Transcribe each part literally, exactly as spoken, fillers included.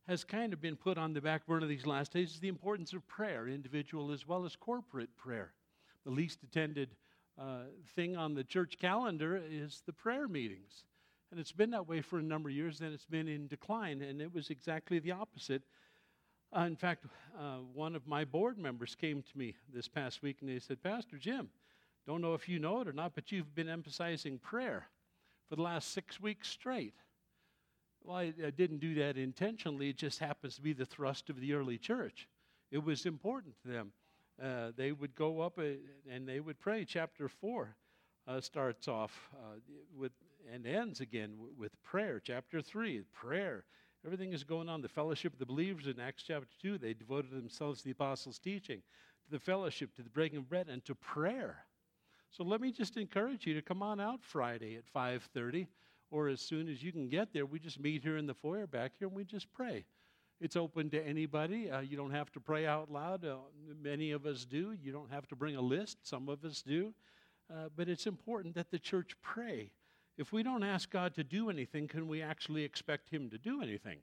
has kind of been put on the back burner these last days is the importance of prayer, individual as well as corporate prayer. The least attended uh, thing on the church calendar is the prayer meetings. And it's been that way for a number of years, then it's been in decline, and it was exactly the opposite. Uh, in fact, uh, one of my board members came to me this past week, and they said, Pastor Jim, don't know if you know it or not, but you've been emphasizing prayer for the last six weeks straight. Well, I, I didn't do that intentionally. It just happens to be the thrust of the early church. It was important to them. Uh, they would go up uh, and they would pray. Chapter four uh, starts off uh, with and ends again w- with prayer. Chapter three, prayer. Everything is going on. The fellowship of the believers in Acts chapter two, they devoted themselves to the apostles' teaching, to the fellowship, to the breaking of bread, and to prayer. So let me just encourage you to come on out Friday at five thirty, or as soon as you can get there. We just meet here in the foyer back here, and we just pray. It's open to anybody. Uh, you don't have to pray out loud. Uh, many of us do. You don't have to bring a list. Some of us do. Uh, but it's important that the church pray. If we don't ask God to do anything, can we actually expect him to do anything?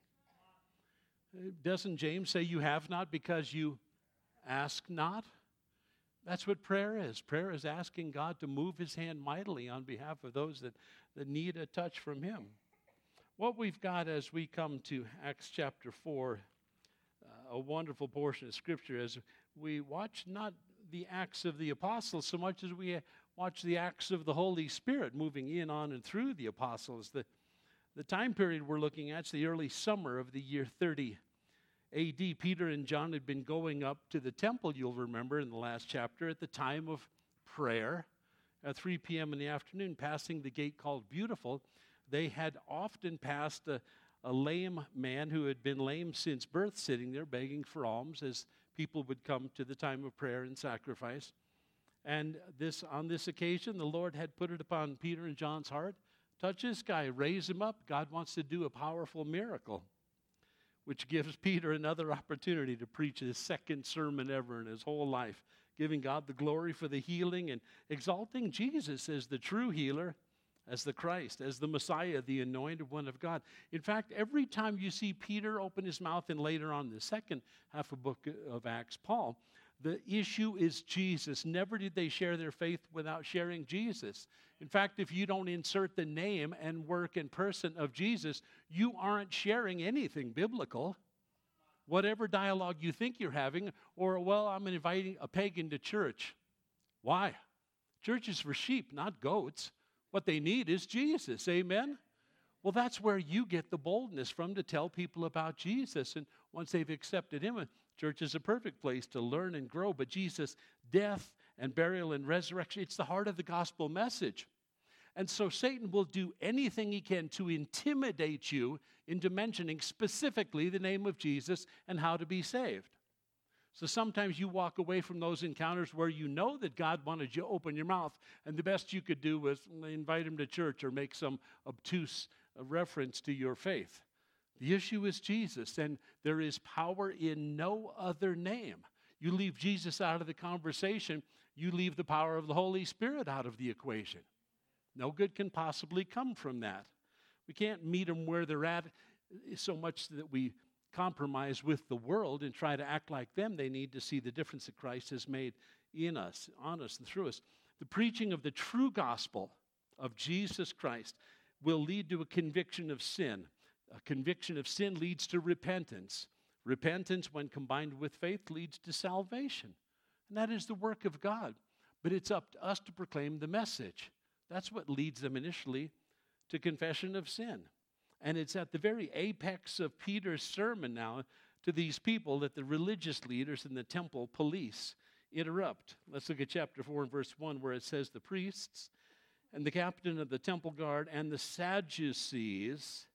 Uh, doesn't James say you have not because you ask not? That's what prayer is. Prayer is asking God to move his hand mightily on behalf of those that, that need a touch from him. What we've got as we come to Acts chapter four, uh, a wonderful portion of Scripture, as we watch not the Acts of the Apostles so much as we watch the Acts of the Holy Spirit moving in, on, and through the Apostles. The, the time period we're looking at is the early summer of the year thirty A D. Peter and John had been going up to the temple, you'll remember, in the last chapter, at the time of prayer, at three p.m. in the afternoon, passing the gate called Beautiful. They had often passed a, a lame man who had been lame since birth, sitting there begging for alms as people would come to the time of prayer and sacrifice. And this, on this occasion, the Lord had put it upon Peter and John's heart, touch this guy, raise him up. God wants to do a powerful miracle, which gives Peter another opportunity to preach his second sermon ever in his whole life, giving God the glory for the healing and exalting Jesus as the true healer, as the Christ, as the Messiah, the anointed one of God. In fact, every time you see Peter open his mouth, and later on in the second half of the book of Acts, Paul, the issue is Jesus. Never did they share their faith without sharing Jesus. In fact, if you don't insert the name and work and person of Jesus, you aren't sharing anything biblical. Whatever dialogue you think you're having, or, well, I'm inviting a pagan to church. Why? Church is for sheep, not goats. What they need is Jesus. Amen? Well, that's where you get the boldness from to tell people about Jesus. And once they've accepted him, church is a perfect place to learn and grow. But Jesus' death and burial and resurrection, it's the heart of the gospel message. And so Satan will do anything he can to intimidate you into mentioning specifically the name of Jesus and how to be saved. So sometimes you walk away from those encounters where you know that God wanted you to open your mouth, and the best you could do was invite him to church or make some obtuse reference to your faith. The issue is Jesus, and there is power in no other name. You leave Jesus out of the conversation, you leave the power of the Holy Spirit out of the equation. No good can possibly come from that. We can't meet them where they're at so much that we compromise with the world and try to act like them. They need to see the difference that Christ has made in us, on us, and through us. The preaching of the true gospel of Jesus Christ will lead to a conviction of sin. A conviction of sin leads to repentance. Repentance, when combined with faith, leads to salvation. And that is the work of God. But it's up to us to proclaim the message. That's what leads them initially to confession of sin. And it's at the very apex of Peter's sermon now to these people that the religious leaders and the temple police interrupt. Let's look at chapter four and verse one, where it says, the priests and the captain of the temple guard and the Sadducees,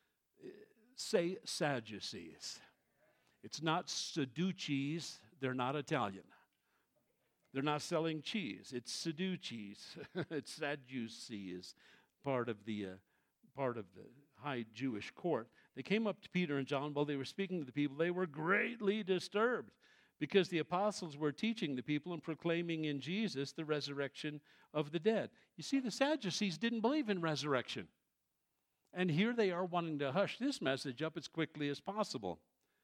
say Sadducees. It's not Sadducees. They're not Italian. They're not selling cheese. It's Sadducees. It's Sadducees, part of the uh, part of the high Jewish court. They came up to Peter and John while they were speaking to the people. They were greatly disturbed because the apostles were teaching the people and proclaiming in Jesus the resurrection of the dead. You see, the Sadducees didn't believe in resurrection. And here they are wanting to hush this message up as quickly as possible.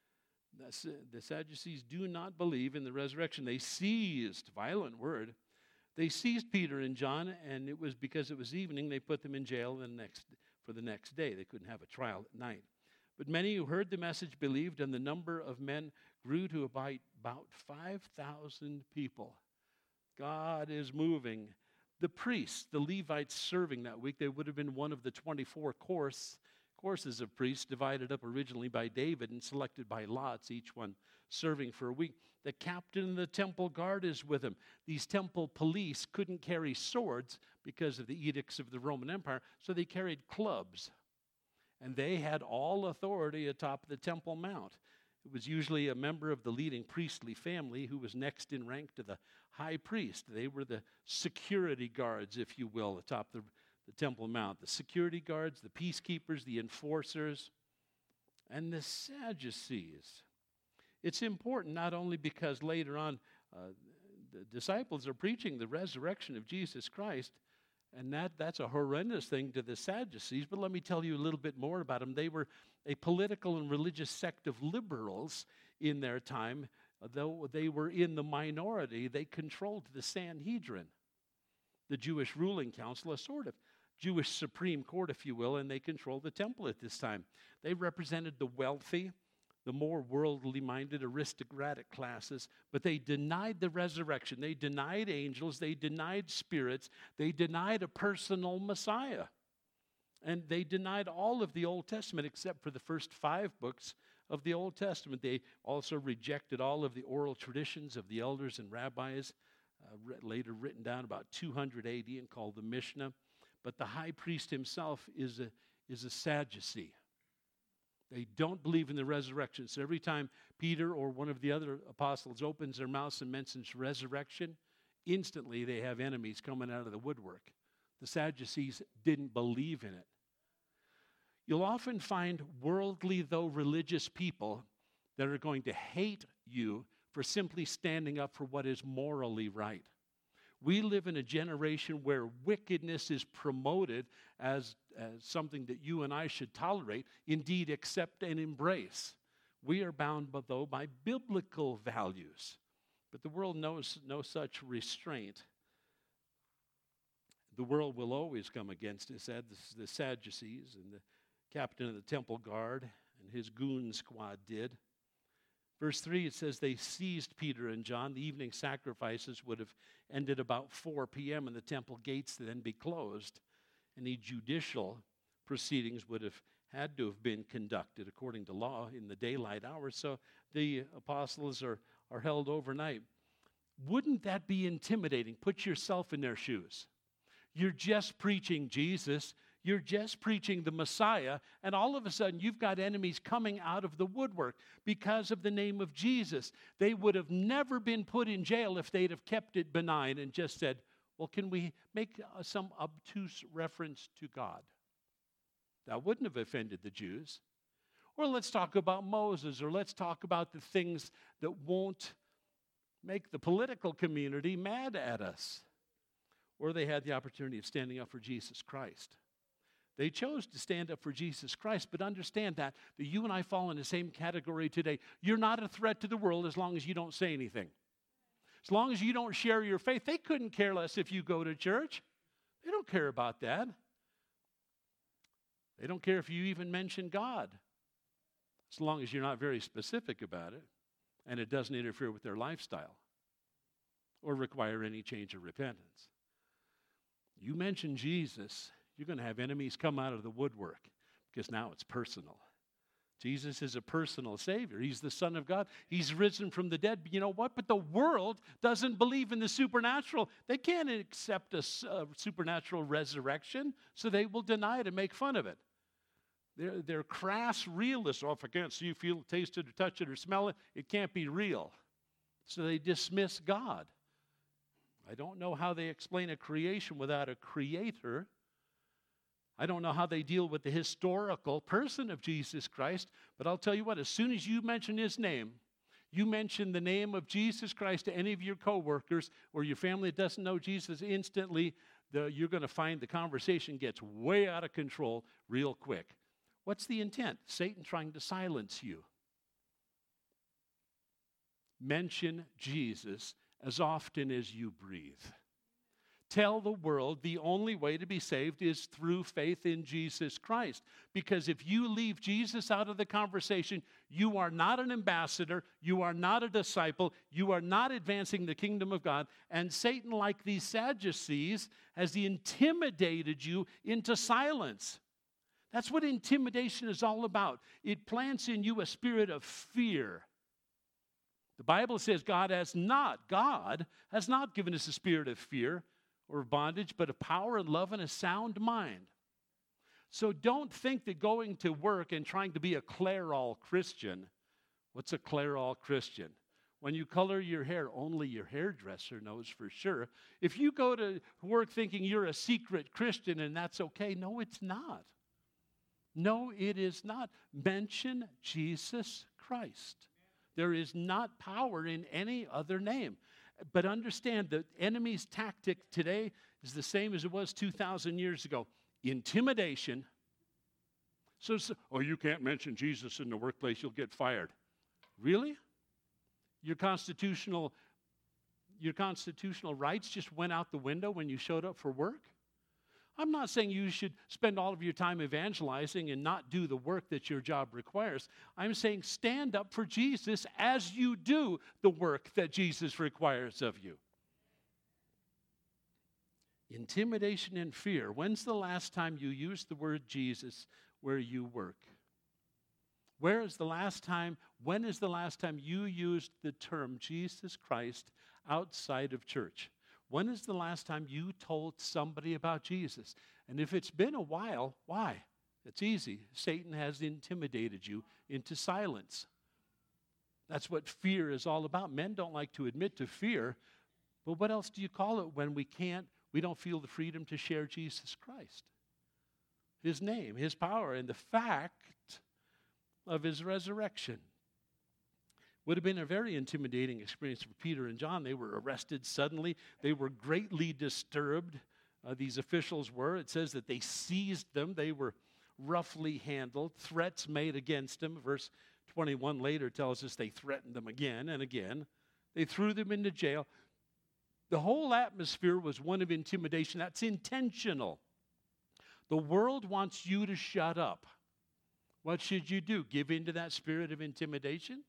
The Sadducees do not believe in the resurrection. They seized, violent word, they seized Peter and John, and it was because it was evening, they put them in jail the next, for the next day. They couldn't have a trial at night. But many who heard the message believed, and the number of men grew to about five thousand people. God is moving. The priests, the Levites serving that week, they would have been one of the twenty-four course, courses of priests divided up originally by David and selected by lots, each one serving for a week. The captain of the temple guard is with him. These temple police couldn't carry swords because of the edicts of the Roman Empire, so they carried clubs. And they had all authority atop the Temple Mount. It was usually a member of the leading priestly family who was next in rank to the high priest. They were the security guards, if you will, atop the, the Temple Mount. The security guards, the peacekeepers, the enforcers, and the Sadducees. It's important not only because later on uh, the disciples are preaching the resurrection of Jesus Christ, and that, that's a horrendous thing to the Sadducees, but let me tell you a little bit more about them. They were a political and religious sect of liberals in their time. Though they were in the minority, they controlled the Sanhedrin, the Jewish ruling council, a sort of Jewish Supreme Court, if you will, and they controlled the temple at this time. They represented the wealthy, the more worldly-minded aristocratic classes, but they denied the resurrection. They denied angels. They denied spirits. They denied a personal Messiah. And they denied all of the Old Testament except for the first five books of the Old Testament. They also rejected all of the oral traditions of the elders and rabbis, uh, re- later written down about two hundred A D and called the Mishnah. But the high priest himself is a, is a Sadducee. They don't believe in the resurrection. So every time Peter or one of the other apostles opens their mouths and mentions resurrection, instantly they have enemies coming out of the woodwork. The Sadducees didn't believe in it. You'll often find worldly, though religious people that are going to hate you for simply standing up for what is morally right. We live in a generation where wickedness is promoted as, as something that you and I should tolerate, indeed accept and embrace. We are bound, but though, by biblical values. But the world knows no such restraint. The world will always come against it, said the Sadducees and the captain of the temple guard and his goon squad did. Verse three, it says they seized Peter and John. The evening sacrifices would have ended about four p.m. and the temple gates then be closed. Any judicial proceedings would have had to have been conducted according to law in the daylight hours. So the apostles are, are held overnight. Wouldn't that be intimidating? Put yourself in their shoes. You're just preaching Jesus. You're just preaching the Messiah, and all of a sudden you've got enemies coming out of the woodwork because of the name of Jesus. They would have never been put in jail if they'd have kept it benign and just said, well, can we make uh, some obtuse reference to God? That wouldn't have offended the Jews. Or let's talk about Moses, or let's talk about the things that won't make the political community mad at us. Or they had the opportunity of standing up for Jesus Christ. They chose to stand up for Jesus Christ, but understand that, that you and I fall in the same category today. You're not a threat to the world as long as you don't say anything. As long as you don't share your faith. They couldn't care less if you go to church. They don't care about that. They don't care if you even mention God, as long as you're not very specific about it and it doesn't interfere with their lifestyle or require any change of repentance. You mention Jesus, you're going to have enemies come out of the woodwork because now it's personal. Jesus is a personal Savior. He's the Son of God. He's risen from the dead. But you know what? But the world doesn't believe in the supernatural. They can't accept a, a supernatural resurrection, so they will deny it and make fun of it. They're, they're crass realists. Oh, if I can't see you, feel it, taste it, or touch it, or smell it, it can't be real. So they dismiss God. I don't know how they explain a creation without a creator. I don't know how they deal with the historical person of Jesus Christ, but I'll tell you what, as soon as you mention his name, you mention the name of Jesus Christ to any of your coworkers or your family that doesn't know Jesus, instantly the, you're going to find the conversation gets way out of control real quick. What's the intent? Satan trying to silence you. Mention Jesus as often as you breathe. Tell the world the only way to be saved is through faith in Jesus Christ. Because if you leave Jesus out of the conversation, you are not an ambassador, you are not a disciple, you are not advancing the kingdom of God. And Satan, like these Sadducees, has intimidated you into silence. That's what intimidation is all about. It plants in you a spirit of fear. The Bible says God has not, God has not given us a spirit of fear or of bondage, but of power and love and a sound mind. So don't think that going to work and trying to be a Clairol Christian, what's a Clairol Christian? When you color your hair, only your hairdresser knows for sure. If you go to work thinking you're a secret Christian and that's okay, no, it's not. No, it is not. Mention Jesus Christ. There is not power in any other name. But understand the enemy's tactic today is the same as it was two thousand years ago. Intimidation. So, so, oh, you can't mention Jesus in the workplace, you'll get fired. Really? Your constitutional, your constitutional rights just went out the window when you showed up for work? I'm not saying you should spend all of your time evangelizing and not do the work that your job requires. I'm saying stand up for Jesus as you do the work that Jesus requires of you. Intimidation and fear. When's the last time you used the word Jesus where you work? Where is the last time, when is the last time you used the term Jesus Christ outside of church? When is the last time you told somebody about Jesus? And if it's been a while, why? It's easy. Satan has intimidated you into silence. That's what fear is all about. Men don't like to admit to fear, but what else do you call it when we can't, we don't feel the freedom to share Jesus Christ? His name, His power, and the fact of His resurrection. Would have been a very intimidating experience for Peter and John. They were arrested suddenly. They were greatly disturbed. Uh, these officials were. It says that they seized them. They were roughly handled. Threats made against them. Verse twenty-one later tells us they threatened them again and again. They threw them into jail. The whole atmosphere was one of intimidation. That's intentional. The world wants you to shut up. What should you do? Give in to that spirit of intimidation?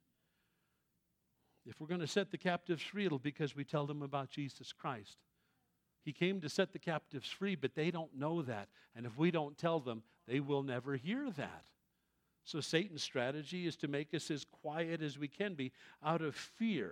If we're going to set the captives free, it'll be because we tell them about Jesus Christ. He came to set the captives free, but they don't know that. And if we don't tell them, they will never hear that. So Satan's strategy is to make us as quiet as we can be out of fear.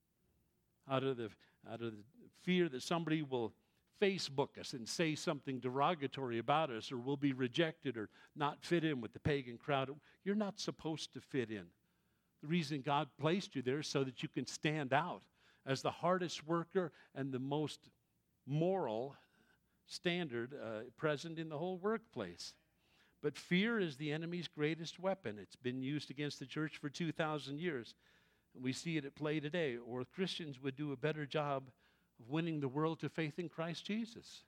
Out of the, out of the fear that somebody will Facebook us and say something derogatory about us, or we'll be rejected or not fit in with the pagan crowd. You're not supposed to fit in. The reason God placed you there is so that you can stand out as the hardest worker and the most moral standard uh, present in the whole workplace. But fear is the enemy's greatest weapon. It's been used against the church for two thousand years. And we see it at play today. Or Christians would do a better job of winning the world to faith in Christ Jesus.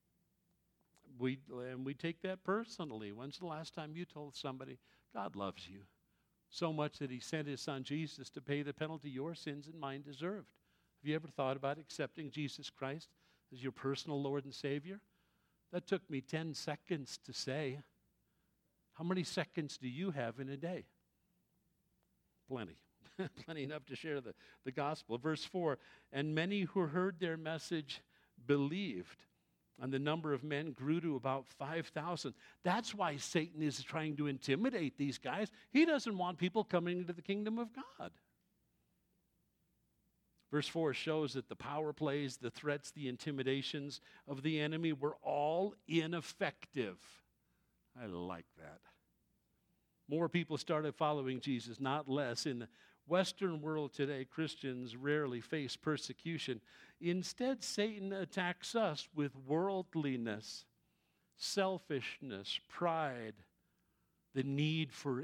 We, and we take that personally. When's the last time you told somebody, God loves you so much that He sent His Son Jesus to pay the penalty your sins and mine deserved? Have you ever thought about accepting Jesus Christ as your personal Lord and Savior? That took me ten seconds to say. How many seconds do you have in a day? Plenty. Plenty enough to share the, the gospel. Verse four, and many who heard their message believed. And the number of men grew to about five thousand. That's why Satan is trying to intimidate these guys. He doesn't want people coming into the kingdom of God. Verse four shows that the power plays, the threats, the intimidations of the enemy were all ineffective. I like that. More people started following Jesus, not less. In the Western world today, Christians rarely face persecution. Instead, Satan attacks us with worldliness, selfishness, pride, the need for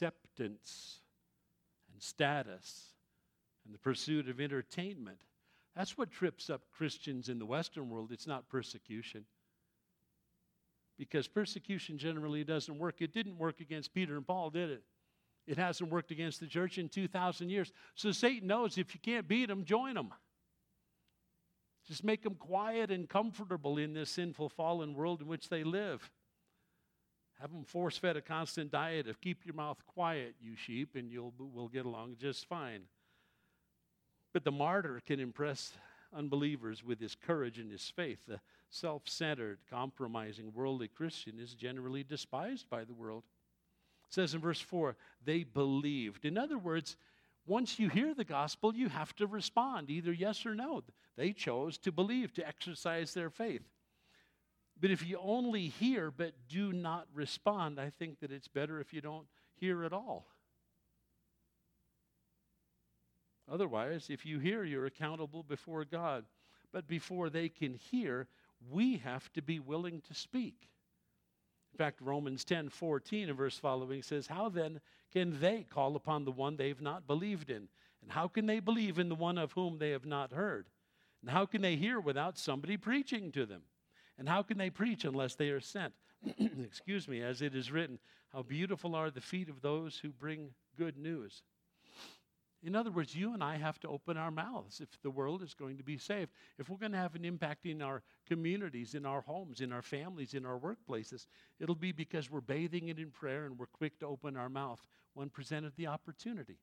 acceptance and status, and the pursuit of entertainment. That's what trips up Christians in the Western world. It's not persecution. Because persecution generally doesn't work. It didn't work against Peter and Paul, did it? It hasn't worked against the church in two thousand years. So Satan knows if you can't beat them, join them. Just make them quiet and comfortable in this sinful, fallen world in which they live. Have them force-fed a constant diet of keep your mouth quiet, you sheep, and you'll we'll get along just fine. But the martyr can impress unbelievers with his courage and his faith. The self-centered, compromising, worldly Christian is generally despised by the world. It says in verse four, they believed. In other words, once you hear the gospel, you have to respond, either yes or no. They chose to believe, to exercise their faith. But if you only hear but do not respond, I think that it's better if you don't hear at all. Otherwise, if you hear, you're accountable before God. But before they can hear, we have to be willing to speak. In fact, Romans ten fourteen, and verse following says, how then can they call upon the one they've not believed in? And how can they believe in the one of whom they have not heard? And how can they hear without somebody preaching to them? And how can they preach unless they are sent? Excuse me, as it is written, how beautiful are the feet of those who bring good news. In other words, you and I have to open our mouths if the world is going to be saved. If we're going to have an impact in our communities, in our homes, in our families, in our workplaces, it'll be because we're bathing it in prayer and we're quick to open our mouth when presented the opportunity.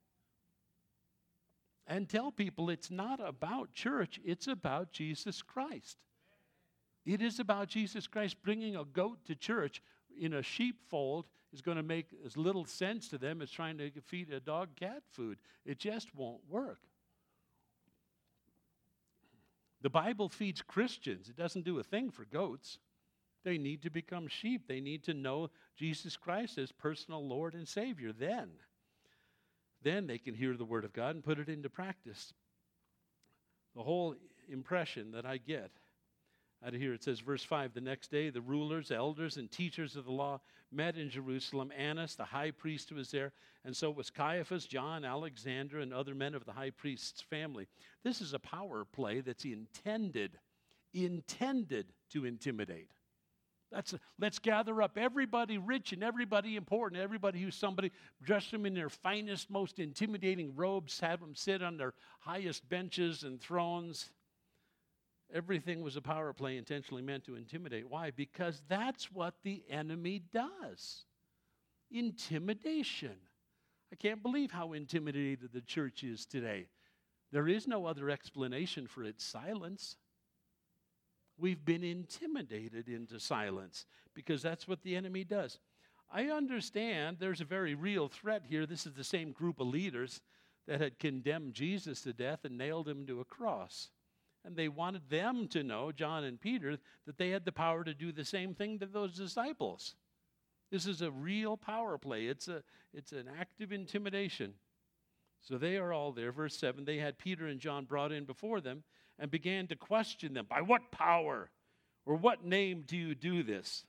And tell people it's not about church, it's about Jesus Christ. It is about Jesus Christ. Bringing a goat to church in a sheepfold is going to make as little sense to them as trying to feed a dog cat food. It just won't work. The Bible feeds Christians. It doesn't do a thing for goats. They need to become sheep. They need to know Jesus Christ as personal Lord and Savior. Then, then they can hear the Word of God and put it into practice. The whole impression that I get out of here, it says, verse five, the next day the rulers, elders, and teachers of the law met in Jerusalem. Annas, the high priest, was there, and so was Caiaphas, John, Alexander, and other men of the high priest's family. This is a power play that's intended, intended to intimidate. That's a, let's gather up everybody rich and everybody important, everybody who's somebody, dress them in their finest, most intimidating robes, have them sit on their highest benches and thrones. Everything was a power play intentionally meant to intimidate. Why? Because that's what the enemy does. Intimidation. I can't believe how intimidated the church is today. There is no other explanation for its silence. We've been intimidated into silence because that's what the enemy does. I understand there's a very real threat here. This is the same group of leaders that had condemned Jesus to death and nailed him to a cross. And they wanted them to know, John and Peter, that they had the power to do the same thing to those disciples. This is a real power play. It's a, it's an act of intimidation. So they are all there. Verse seven, they had Peter and John brought in before them and began to question them. By what power or what name do you do this?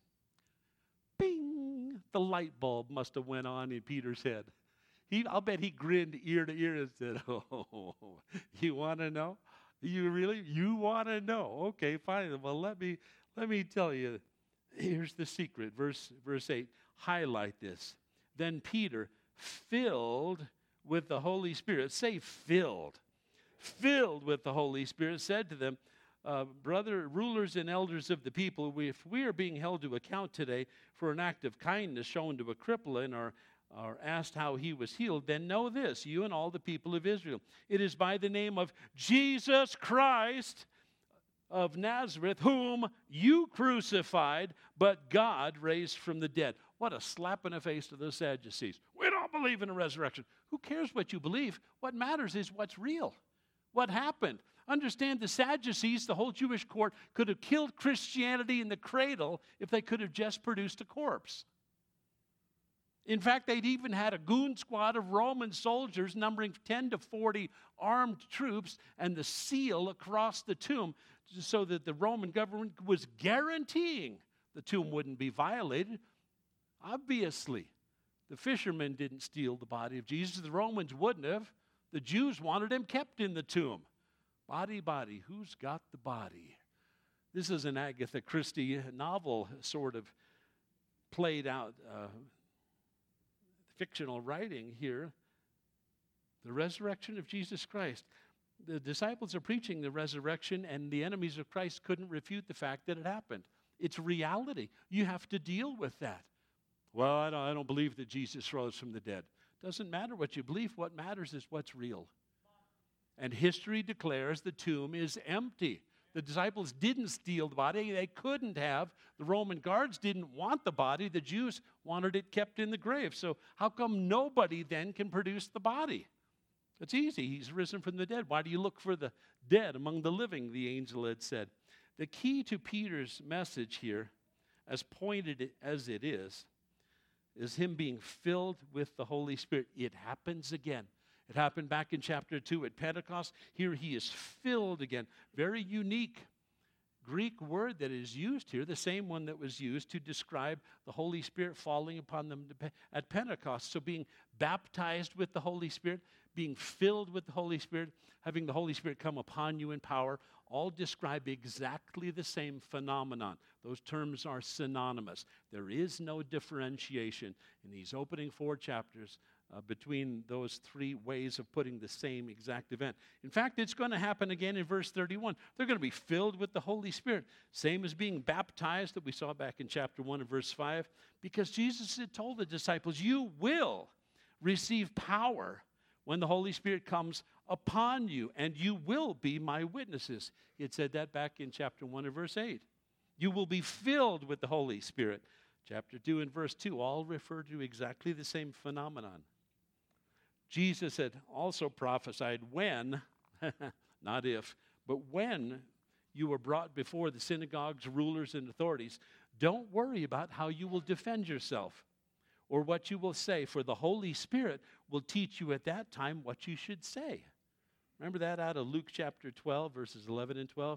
Bing! The light bulb must have went on in Peter's head. He, I'll bet he grinned ear to ear and said, oh, you want to know? You really? You want to know? Okay, fine. Well, let me let me tell you. Here's the secret. Verse, verse eight. Highlight this. Then Peter, filled with the Holy Spirit. Say filled. Filled with the Holy Spirit, said to them, uh, brother, rulers and elders of the people, we, if we are being held to account today for an act of kindness shown to a cripple in our or asked how he was healed, then know this, you and all the people of Israel. It is by the name of Jesus Christ of Nazareth, whom you crucified, but God raised from the dead. What a slap in the face to the Sadducees. We don't believe in a resurrection. Who cares what you believe? What matters is what's real. What happened? Understand, the Sadducees, the whole Jewish court, could have killed Christianity in the cradle if they could have just produced a corpse. In fact, they'd even had a goon squad of Roman soldiers numbering ten to forty armed troops and the seal across the tomb so that the Roman government was guaranteeing the tomb wouldn't be violated. Obviously, the fishermen didn't steal the body of Jesus. The Romans wouldn't have. The Jews wanted him kept in the tomb. Body, body, who's got the body? This is an Agatha Christie novel sort of played out, uh, fictional writing here. The resurrection of Jesus Christ. The disciples are preaching the resurrection, and the enemies of Christ couldn't refute the fact that it happened. It's reality. You have to deal with that. Well, I don't, I don't believe that Jesus rose from the dead. Doesn't matter what you believe. What matters is what's real. And history declares the tomb is empty. The disciples didn't steal the body. They couldn't have. The Roman guards didn't want the body. The Jews wanted it kept in the grave. So how come nobody then can produce the body? It's easy. He's risen from the dead. Why do you look for the dead among the living, the angel had said. The key to Peter's message here, as pointed as it is, is him being filled with the Holy Spirit. It happens again. It happened back in chapter two at Pentecost. Here he is filled again. Very unique Greek word that is used here, the same one that was used to describe the Holy Spirit falling upon them at Pentecost. So being baptized with the Holy Spirit, being filled with the Holy Spirit, having the Holy Spirit come upon you in power, all describe exactly the same phenomenon. Those terms are synonymous. There is no differentiation in these opening four chapters uh, between those three ways of putting the same exact event. In fact, it's going to happen again in verse thirty-one. They're going to be filled with the Holy Spirit, same as being baptized that we saw back in chapter one and verse five, because Jesus had told the disciples, you will receive power when the Holy Spirit comes upon you, and you will be my witnesses. He had said that back in chapter one and verse eight. You will be filled with the Holy Spirit. Chapter two and verse two all refer to exactly the same phenomenon. Jesus had also prophesied when, not if, but when you were brought before the synagogues, rulers, and authorities, don't worry about how you will defend yourself or what you will say, for the Holy Spirit will teach you at that time what you should say. Remember that out of Luke chapter twelve, verses eleven and twelve?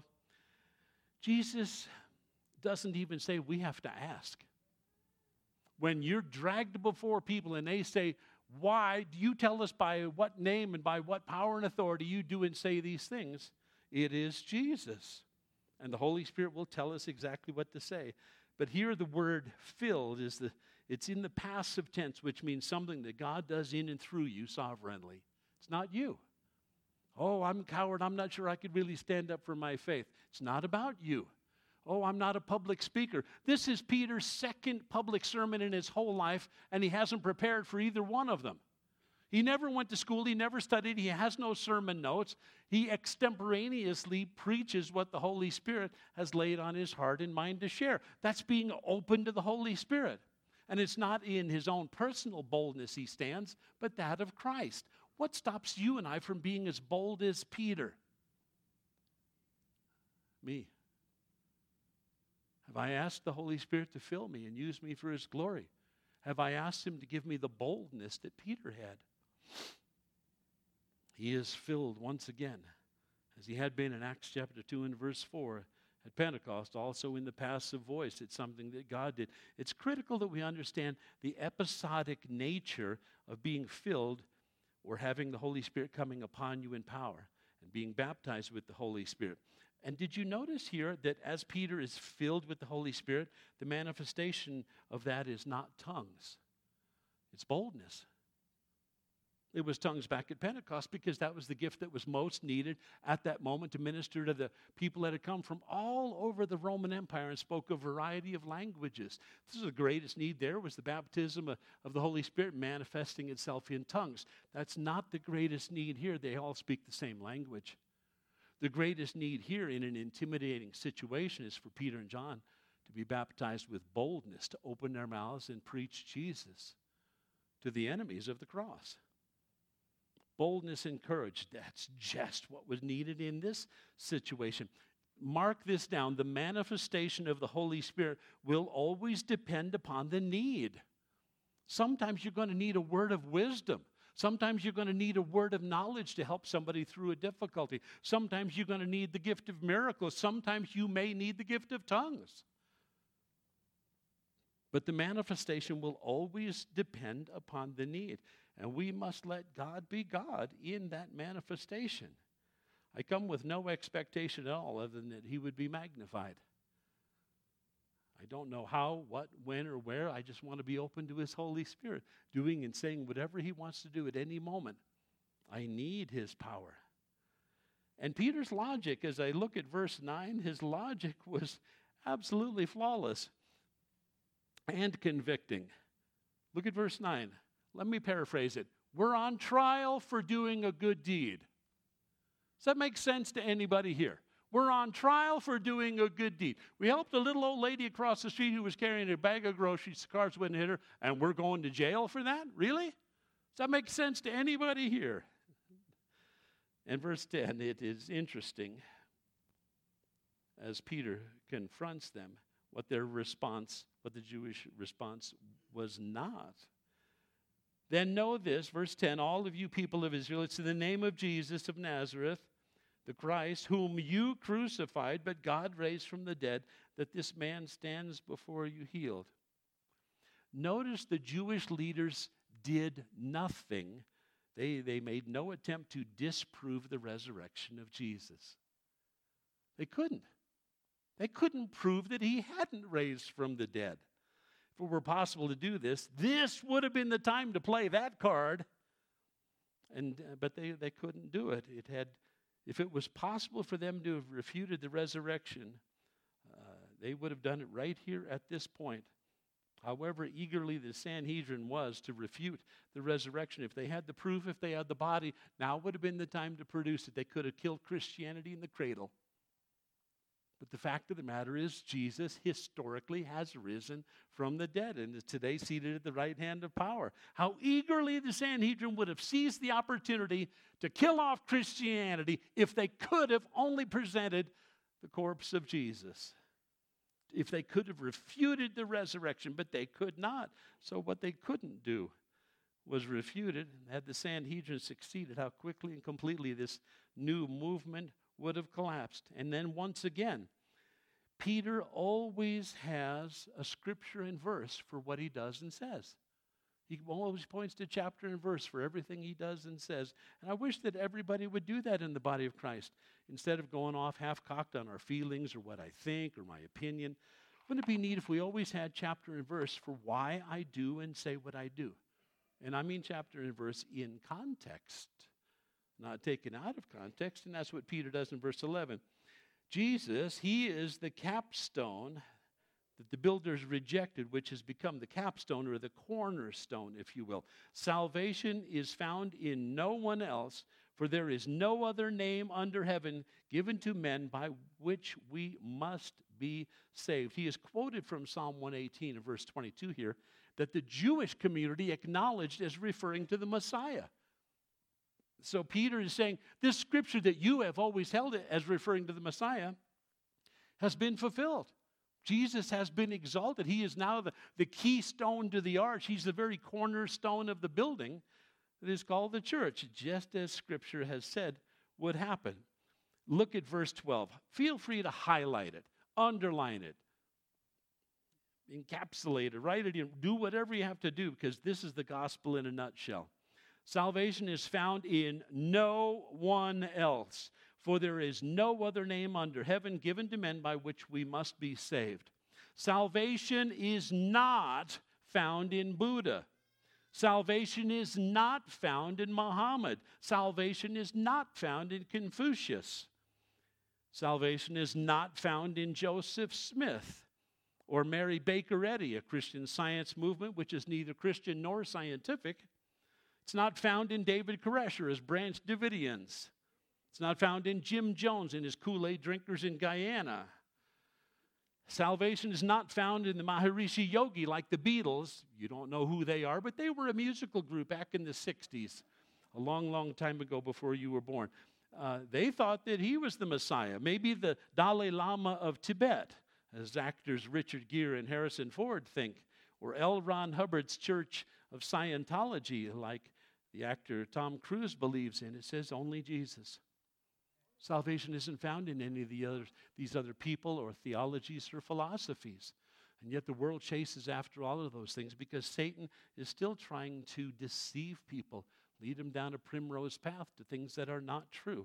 Jesus doesn't even say we have to ask. When you're dragged before people and they say, why do you tell us by what name and by what power and authority you do and say these things? It is Jesus. And the Holy Spirit will tell us exactly what to say. But here the word filled is the, it's in the passive tense, which means something that God does in and through you sovereignly. It's not you. Oh, I'm a coward. I'm not sure I could really stand up for my faith. It's not about you. Oh, I'm not a public speaker. This is Peter's second public sermon in his whole life, and he hasn't prepared for either one of them. He never went to school. He never studied. He has no sermon notes. He extemporaneously preaches what the Holy Spirit has laid on his heart and mind to share. That's being open to the Holy Spirit. And it's not in his own personal boldness he stands, but that of Christ. What stops you and I from being as bold as Peter? Me. Have I asked the Holy Spirit to fill me and use me for his glory? Have I asked him to give me the boldness that Peter had? He is filled once again, as he had been in Acts chapter two and verse four at Pentecost, also in the passive voice. It's something that God did. It's critical that we understand the episodic nature of being filled or having the Holy Spirit coming upon you in power and being baptized with the Holy Spirit. And did you notice here that as Peter is filled with the Holy Spirit, the manifestation of that is not tongues. It's boldness. It was tongues back at Pentecost because that was the gift that was most needed at that moment to minister to the people that had come from all over the Roman Empire and spoke a variety of languages. This is the greatest need there was the baptism of, of the Holy Spirit manifesting itself in tongues. That's not the greatest need here. They all speak the same language. The greatest need here in an intimidating situation is for Peter and John to be baptized with boldness, to open their mouths and preach Jesus to the enemies of the cross. Boldness and courage, that's just what was needed in this situation. Mark this down. The manifestation of the Holy Spirit will always depend upon the need. Sometimes you're going to need a word of wisdom. Sometimes you're going to need a word of knowledge to help somebody through a difficulty. Sometimes you're going to need the gift of miracles. Sometimes you may need the gift of tongues. But the manifestation will always depend upon the need. And we must let God be God in that manifestation. I come with no expectation at all other than that he would be magnified. I don't know how, what, when, or where. I just want to be open to his Holy Spirit, doing and saying whatever he wants to do at any moment. I need his power. And Peter's logic, as I look at verse nine, his logic was absolutely flawless and convicting. Look at verse nine. Let me paraphrase it. We're on trial for doing a good deed. Does that make sense to anybody here? We're on trial for doing a good deed. We helped a little old lady across the street who was carrying a bag of groceries. The cars wouldn't hit her, and we're going to jail for that? Really? Does that make sense to anybody here? In verse ten, it is interesting as Peter confronts them what their response, what the Jewish response was not. Then know this, verse ten, all of you people of Israel, it's in the name of Jesus of Nazareth, the Christ, whom you crucified, but God raised from the dead, that this man stands before you healed. Notice the Jewish leaders did nothing. They, they made no attempt to disprove the resurrection of Jesus. They couldn't. They couldn't prove that he hadn't raised from the dead. If it were possible to do this, this would have been the time to play that card. And uh, but they, they couldn't do it. It had, if it was possible for them to have refuted the resurrection, uh, they would have done it right here at this point. However eagerly the Sanhedrin was to refute the resurrection, if they had the proof, if they had the body, now would have been the time to produce it. They could have killed Christianity in the cradle. But the fact of the matter is, Jesus historically has risen from the dead and is today seated at the right hand of power. How eagerly the Sanhedrin would have seized the opportunity to kill off Christianity if they could have only presented the corpse of Jesus. If they could have refuted the resurrection, but they could not. So what they couldn't do was refute it. Had the Sanhedrin succeeded, how quickly and completely this new movement would have collapsed. And then once again, Peter always has a scripture and verse for what he does and says. He always points to chapter and verse for everything he does and says. And I wish that everybody would do that in the body of Christ, instead of going off half-cocked on our feelings or what I think or my opinion. Wouldn't it be neat if we always had chapter and verse for why I do and say what I do? And I mean chapter and verse in context, not taken out of context, and that's what Peter does in verse eleven. Jesus, he is the capstone that the builders rejected, which has become the capstone or the cornerstone, if you will. Salvation is found in no one else, for there is no other name under heaven given to men by which we must be saved. He is quoted from Psalm one eighteen in verse twenty-two here, that the Jewish community acknowledged as referring to the Messiah. So Peter is saying, this scripture that you have always held as referring to the Messiah has been fulfilled. Jesus has been exalted. He is now the, the keystone to the arch. He's the very cornerstone of the building that is called the church, just as Scripture has said would happen. Look at verse twelve. Feel free to highlight it, underline it, encapsulate it, write it in, do whatever you have to do, because this is the gospel in a nutshell. Salvation is found in no one else, for there is no other name under heaven given to men by which we must be saved. Salvation is not found in Buddha. Salvation is not found in Muhammad. Salvation is not found in Confucius. Salvation is not found in Joseph Smith or Mary Baker Eddy, a Christian Science movement which is neither Christian nor scientific. It's not found in David Koresh or his Branch Davidians. It's not found in Jim Jones and his Kool-Aid drinkers in Guyana. Salvation is not found in the Maharishi Yogi like the Beatles. You don't know who they are, but they were a musical group back in the sixties, a long, long time ago before you were born. Uh, they thought that he was the Messiah, maybe the Dalai Lama of Tibet, as actors Richard Gere and Harrison Ford think, or L. Ron Hubbard's Church of Scientology, like the actor Tom Cruise believes in. It says only Jesus. Salvation isn't found in any of the other, these other people or theologies or philosophies. And yet the world chases after all of those things because Satan is still trying to deceive people, lead them down a primrose path to things that are not true.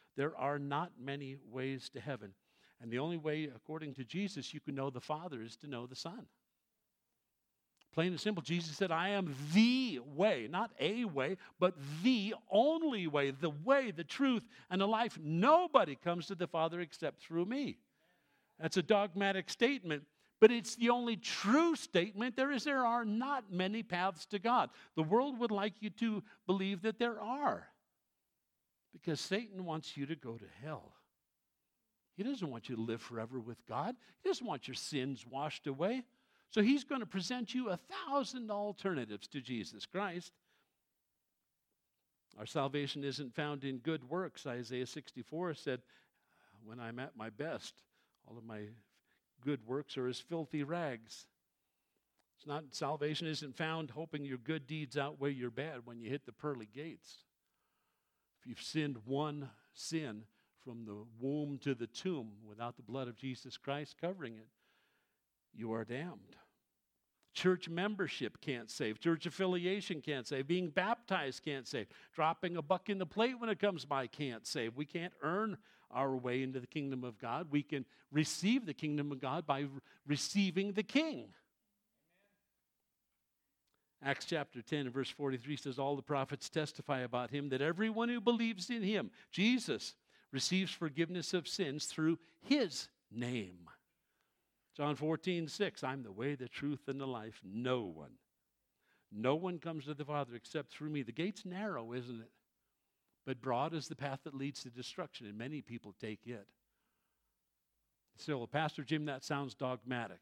There are not many ways to heaven. And the only way, according to Jesus, you can know the Father is to know the Son. Plain and simple, Jesus said, I am the way, not a way, but the only way, the way, the truth, and the life. Nobody comes to the Father except through me. That's a dogmatic statement, but it's the only true statement there is. There are not many paths to God. The world would like you to believe that there are, because Satan wants you to go to hell. He doesn't want you to live forever with God. He doesn't want your sins washed away. So he's going to present you a thousand alternatives to Jesus Christ. Our salvation isn't found in good works. Isaiah sixty-four said, when I'm at my best, all of my good works are as filthy rags. It's not, salvation isn't found hoping your good deeds outweigh your bad when you hit the pearly gates. If you've sinned one sin from the womb to the tomb without the blood of Jesus Christ covering it, you are damned. Church membership can't save. Church affiliation can't save. Being baptized can't save. Dropping a buck in the plate when it comes by can't save. We can't earn our way into the kingdom of God. We can receive the kingdom of God by re- receiving the King. Amen. Acts chapter ten and verse forty-three says, all the prophets testify about him that everyone who believes in him, Jesus, receives forgiveness of sins through his name. John fourteen six, I'm the way, the truth, and the life. No one, no one comes to the Father except through me. The gate's narrow, isn't it? But broad is the path that leads to destruction, and many people take it. So, well, Pastor Jim, that sounds dogmatic.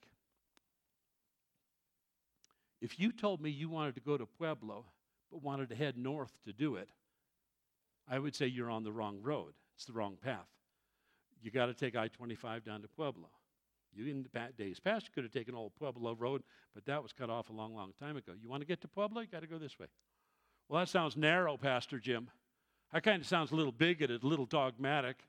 If you told me you wanted to go to Pueblo, but wanted to head north to do it, I would say you're on the wrong road. It's the wrong path. You got to take I twenty-five down to Pueblo. You in the days past, you could have taken old Pueblo Road, but that was cut off a long, long time ago. You want to get to Pueblo, you got to go this way. Well, that sounds narrow, Pastor Jim. That kind of sounds a little bigoted, a little dogmatic.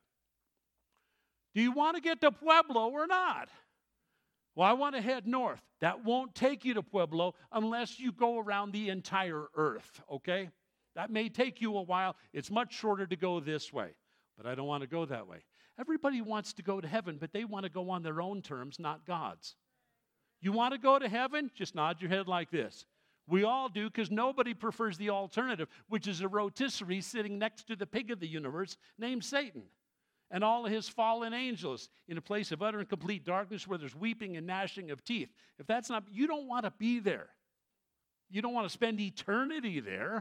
Do you want to get to Pueblo or not? Well, I want to head north. That won't take you to Pueblo unless you go around the entire earth, okay? That may take you a while. It's much shorter to go this way, but I don't want to go that way. Everybody wants to go to heaven, but they want to go on their own terms, not God's. You want to go to heaven? Just nod your head like this. We all do, because nobody prefers the alternative, which is a rotisserie sitting next to the pig of the universe named Satan and all of his fallen angels in a place of utter and complete darkness where there's weeping and gnashing of teeth. If that's not, you don't want to be there. You don't want to spend eternity there.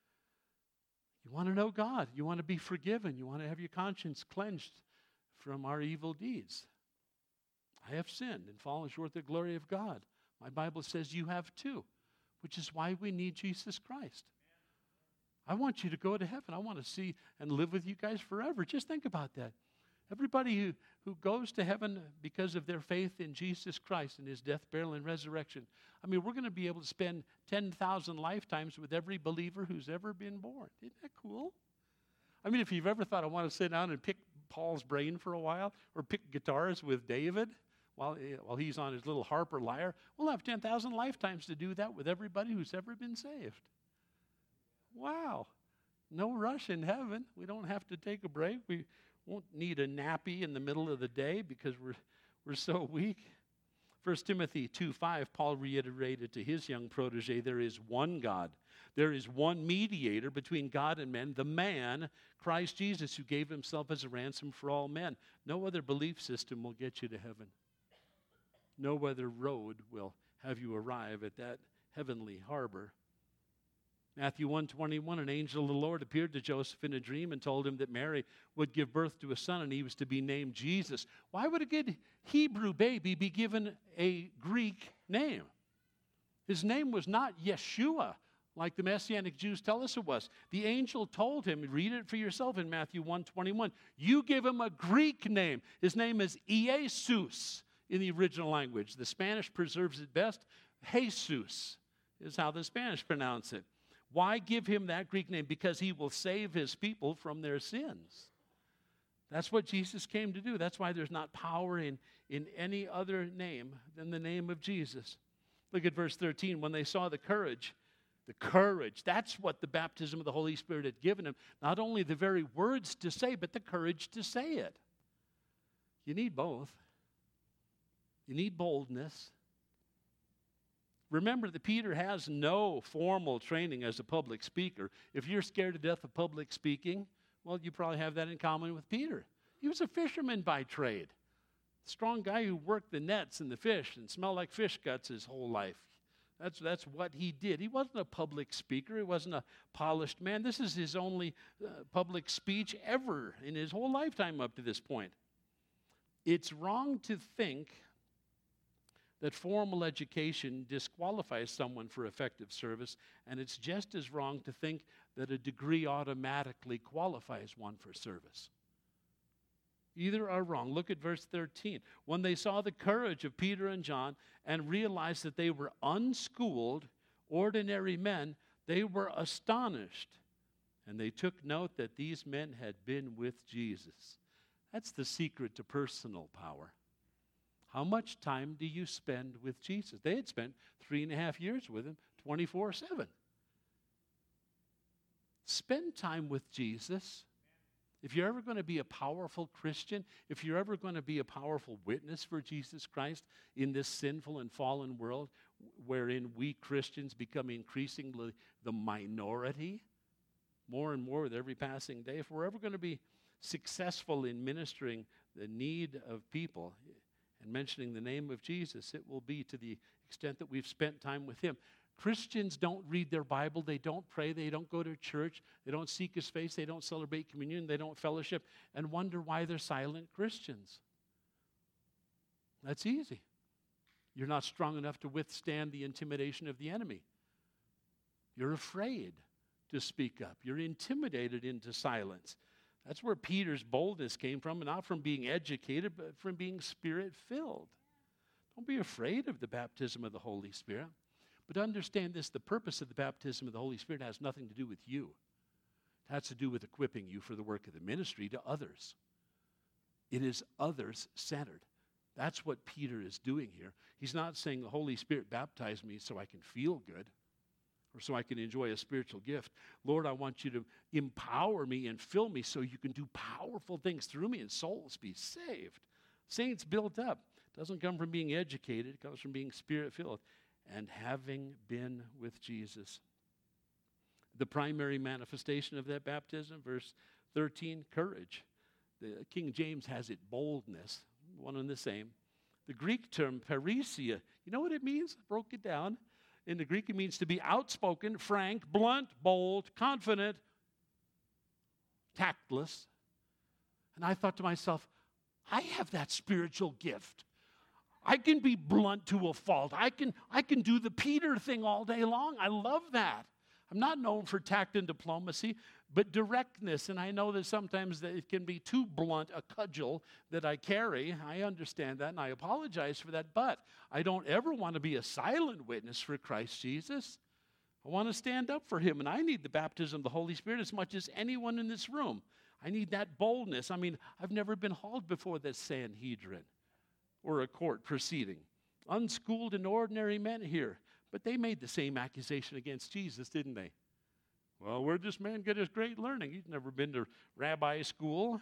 You want to know God. You want to be forgiven. You want to have your conscience cleansed from our evil deeds. I have sinned and fallen short of the glory of God. My Bible says you have too, which is why we need Jesus Christ. I want you to go to heaven. I want to see and live with you guys forever. Just think about that. Everybody who, who goes to heaven because of their faith in Jesus Christ and his death, burial, and resurrection, I mean, we're going to be able to spend ten thousand lifetimes with every believer who's ever been born. Isn't that cool? I mean, if you've ever thought, I want to sit down and pick Paul's brain for a while, or pick guitars with David while, while he's on his little harp or lyre, we'll have ten thousand lifetimes to do that with everybody who's ever been saved. Wow. No rush in heaven. We don't have to take a break. We won't need a nappy in the middle of the day because we're, we're so weak. First Timothy two five, Paul reiterated to his young protege, there is one God. There is one mediator between God and men, the man, Christ Jesus, who gave himself as a ransom for all men. No other belief system will get you to heaven. No other road will have you arrive at that heavenly harbor. Matthew one twenty-one, an angel of the Lord appeared to Joseph in a dream and told him that Mary would give birth to a son and he was to be named Jesus. Why would a good Hebrew baby be given a Greek name? His name was not Yeshua, like the Messianic Jews tell us it was. The angel told him, read it for yourself in Matthew one twenty-one, you give him a Greek name. His name is Jesus in the original language. The Spanish preserves it best. Jesus is how the Spanish pronounce it. Why give him that Greek name? Because he will save his people from their sins. That's what Jesus came to do. That's why there's not power in, in any other name than the name of Jesus. Look at verse thirteen. When they saw the courage The courage. That's what the baptism of the Holy Spirit had given him. Not only the very words to say, but the courage to say it. You need both. You need boldness. Remember that Peter has no formal training as a public speaker. If you're scared to death of public speaking, well, you probably have that in common with Peter. He was a fisherman by trade. Strong guy who worked the nets and the fish and smelled like fish guts his whole life. That's, that's what he did. He wasn't a public speaker. He wasn't a polished man. This is his only uh, public speech ever in his whole lifetime up to this point. It's wrong to think that formal education disqualifies someone for effective service, and it's just as wrong to think that a degree automatically qualifies one for service. Either are wrong. Look at verse thirteen. When they saw the courage of Peter and John and realized that they were unschooled, ordinary men, they were astonished. And they took note that these men had been with Jesus. That's the secret to personal power. How much time do you spend with Jesus? They had spent three and a half years with him, twenty-four seven. Spend time with Jesus. If you're ever going to be a powerful Christian, if you're ever going to be a powerful witness for Jesus Christ in this sinful and fallen world wherein we Christians become increasingly the minority, more and more with every passing day, if we're ever going to be successful in ministering the need of people and mentioning the name of Jesus, it will be to the extent that we've spent time with him. Christians don't read their Bible, they don't pray, they don't go to church, they don't seek his face, they don't celebrate communion, they don't fellowship, and wonder why they're silent Christians. That's easy. You're not strong enough to withstand the intimidation of the enemy. You're afraid to speak up. You're intimidated into silence. That's where Peter's boldness came from, and not from being educated, but from being Spirit-filled. Don't be afraid of the baptism of the Holy Spirit. But understand this, the purpose of the baptism of the Holy Spirit has nothing to do with you. It has to do with equipping you for the work of the ministry to others. It is others-centered. That's what Peter is doing here. He's not saying the Holy Spirit baptized me so I can feel good or so I can enjoy a spiritual gift. Lord, I want you to empower me and fill me so you can do powerful things through me and souls be saved. Saints built up. It doesn't come from being educated. It comes from being Spirit-filled and having been with Jesus. The primary manifestation of that baptism, verse thirteen, courage. The King James has it boldness, one and the same. The Greek term parrhesia, you know what it means? I broke it down. In the Greek, it means to be outspoken, frank, blunt, bold, confident, tactless. And I thought to myself, I have that spiritual gift. I can be blunt to a fault. I can, I can do the Peter thing all day long. I love that. I'm not known for tact and diplomacy, but directness. And I know that sometimes that it can be too blunt, a cudgel that I carry. I understand that, and I apologize for that. But I don't ever want to be a silent witness for Christ Jesus. I want to stand up for him, and I need the baptism of the Holy Spirit as much as anyone in this room. I need that boldness. I mean, I've never been hauled before the Sanhedrin or a court proceeding. Unschooled and ordinary men here. But they made the same accusation against Jesus, didn't they? Well, where'd this man get his great learning? He's never been to rabbi school.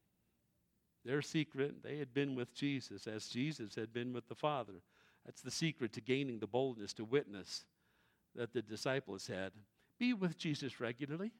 Their secret, they had been with Jesus as Jesus had been with the Father. That's the secret to gaining the boldness to witness that the disciples had. Be with Jesus regularly.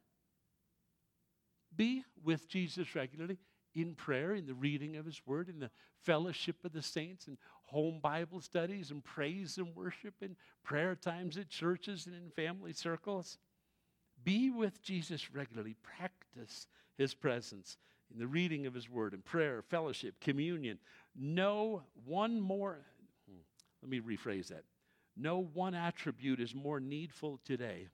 Be with Jesus regularly. In prayer, in the reading of his word, in the fellowship of the saints, and home Bible studies, and praise and worship, and prayer times at churches and in family circles. Be with Jesus regularly. Practice his presence in the reading of his word, in prayer, fellowship, communion. No one more, let me rephrase that. No one attribute is more needful today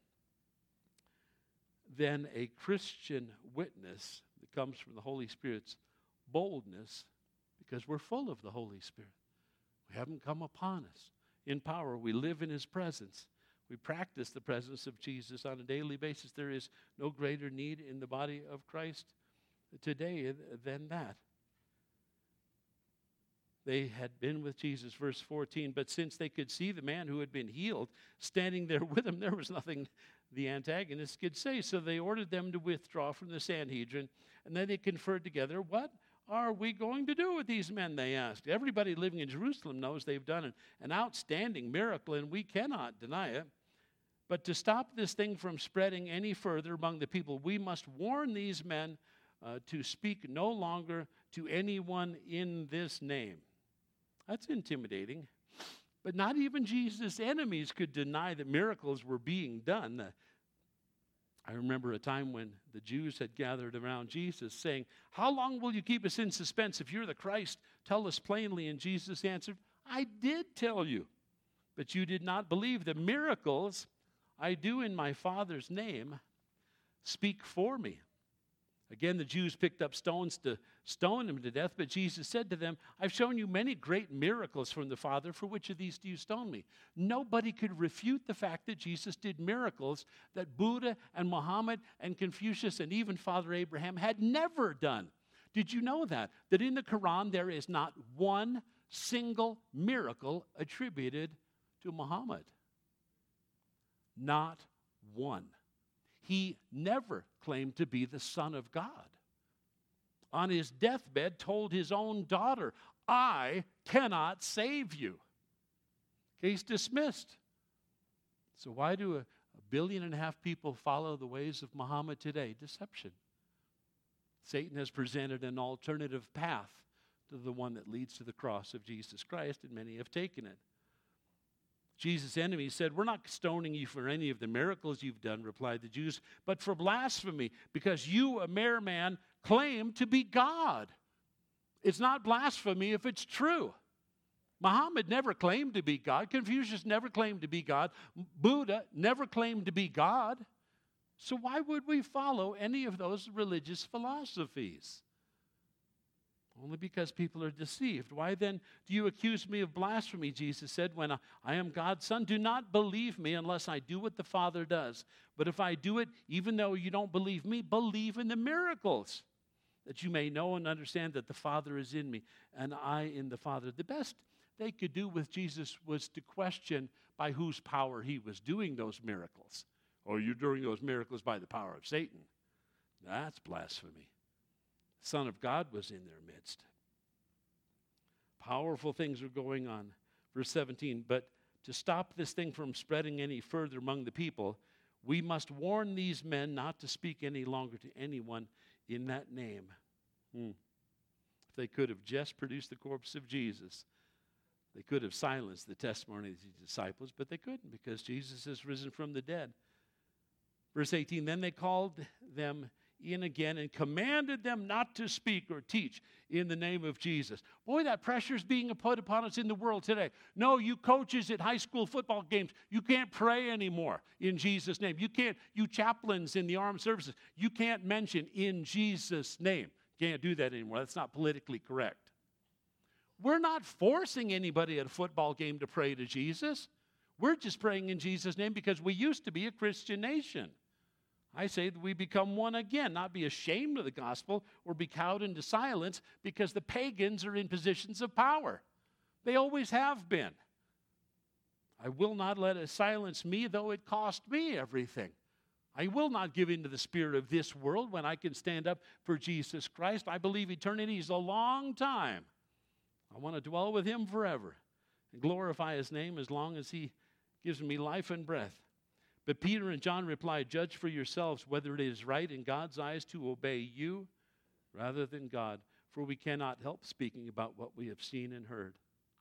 than a Christian witness that comes from the Holy Spirit's boldness, because we're full of the Holy Spirit. We haven't come upon us in power. We live in his presence. We practice the presence of Jesus on a daily basis. There is no greater need in the body of Christ today than that. They had been with Jesus, verse fourteen, but since they could see the man who had been healed standing there with him, there was nothing the antagonists could say. So they ordered them to withdraw from the Sanhedrin, and then they conferred together. What are we going to do with these men, they asked. Everybody living in Jerusalem knows they've done an, an outstanding miracle, and we cannot deny it. But to stop this thing from spreading any further among the people, we must warn these men uh, to speak no longer to anyone in this name. That's intimidating. But not even Jesus' enemies could deny that miracles were being done. Uh, I remember a time when the Jews had gathered around Jesus saying, "How long will you keep us in suspense? If you're the Christ, tell us plainly." And Jesus answered, "I did tell you, but you did not believe. The miracles I do in my Father's name speak for me." Again, the Jews picked up stones to stone him to death, but Jesus said to them, "I've shown you many great miracles from the Father. For which of these do you stone me?" Nobody could refute the fact that Jesus did miracles that Buddha and Muhammad and Confucius and even Father Abraham had never done. Did you know that? That in the Quran there is not one single miracle attributed to Muhammad. Not one. He never claimed to be the Son of God. On his deathbed, told his own daughter, "I cannot save you." Case dismissed. So why do a, a billion and a half people follow the ways of Muhammad today? Deception. Satan has presented an alternative path to the one that leads to the cross of Jesus Christ, and many have taken it. Jesus' enemies said, "We're not stoning you for any of the miracles you've done," replied the Jews, "but for blasphemy, because you, a mere man, claim to be God." It's not blasphemy if it's true. Muhammad never claimed to be God. Confucius never claimed to be God. Buddha never claimed to be God. So why would we follow any of those religious philosophies? Only because people are deceived. "Why then do you accuse me of blasphemy?" Jesus said, "when I, I am God's Son. Do not believe me unless I do what the Father does. But if I do it, even though you don't believe me, believe in the miracles, that you may know and understand that the Father is in me and I in the Father." The best they could do with Jesus was to question by whose power he was doing those miracles. "Oh, you're doing those miracles by the power of Satan." That's blasphemy. Son of God was in their midst. Powerful things are going on. Verse seventeen, "But to stop this thing from spreading any further among the people, we must warn these men not to speak any longer to anyone in that name." Hmm. If they could have just produced the corpse of Jesus, they could have silenced the testimony of the disciples, but they couldn't because Jesus has risen from the dead. Verse eighteen, "Then they called them in again and commanded them not to speak or teach in the name of Jesus." Boy, that pressure is being put upon us in the world today. No, you coaches at high school football games, you can't pray anymore in Jesus' name. You can't, you chaplains in the armed services, you can't mention "in Jesus' name." Can't do that anymore. That's not politically correct. We're not forcing anybody at a football game to pray to Jesus. We're just praying in Jesus' name because we used to be a Christian nation. I say that we become one again, not be ashamed of the gospel or be cowed into silence because the pagans are in positions of power. They always have been. "I will not let it silence me, though it cost me everything. I will not give in to the spirit of this world when I can stand up for Jesus Christ. I believe eternity is a long time. I want to dwell with him forever and glorify his name as long as he gives me life and breath." But Peter and John replied, "Judge for yourselves whether it is right in God's eyes to obey you rather than God, for we cannot help speaking about what we have seen and heard."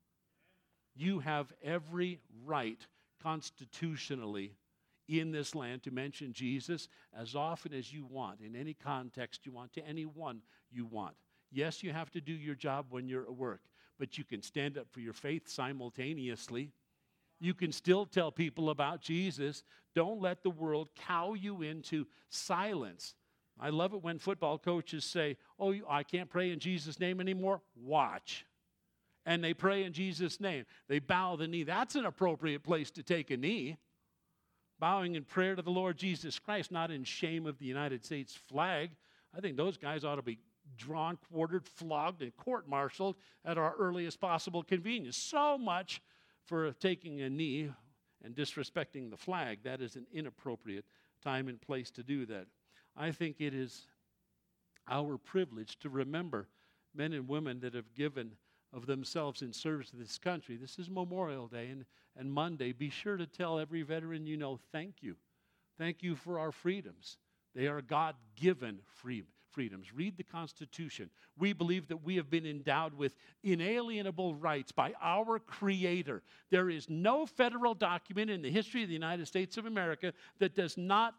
You have every right constitutionally in this land to mention Jesus as often as you want, in any context you want, to anyone you want. Yes, you have to do your job when you're at work, but you can stand up for your faith simultaneously. You can still tell people about Jesus. Don't let the world cow you into silence. I love it when football coaches say, "Oh, I can't pray in Jesus' name anymore." Watch. And they pray in Jesus' name. They bow the knee. That's an appropriate place to take a knee. Bowing in prayer to the Lord Jesus Christ, not in shame of the United States flag. I think those guys ought to be drawn, quartered, flogged, and court-martialed at our earliest possible convenience. So much for taking a knee and disrespecting the flag. That is an inappropriate time and place to do that. I think it is our privilege to remember men and women that have given of themselves in service to this country. This is Memorial Day, and, and Monday. Be sure to tell every veteran you know, thank you. Thank you for our freedoms. They are God-given free, freedoms. Read the Constitution. We believe that we have been endowed with inalienable rights by our Creator. There is no federal document in the history of the United States of America that does not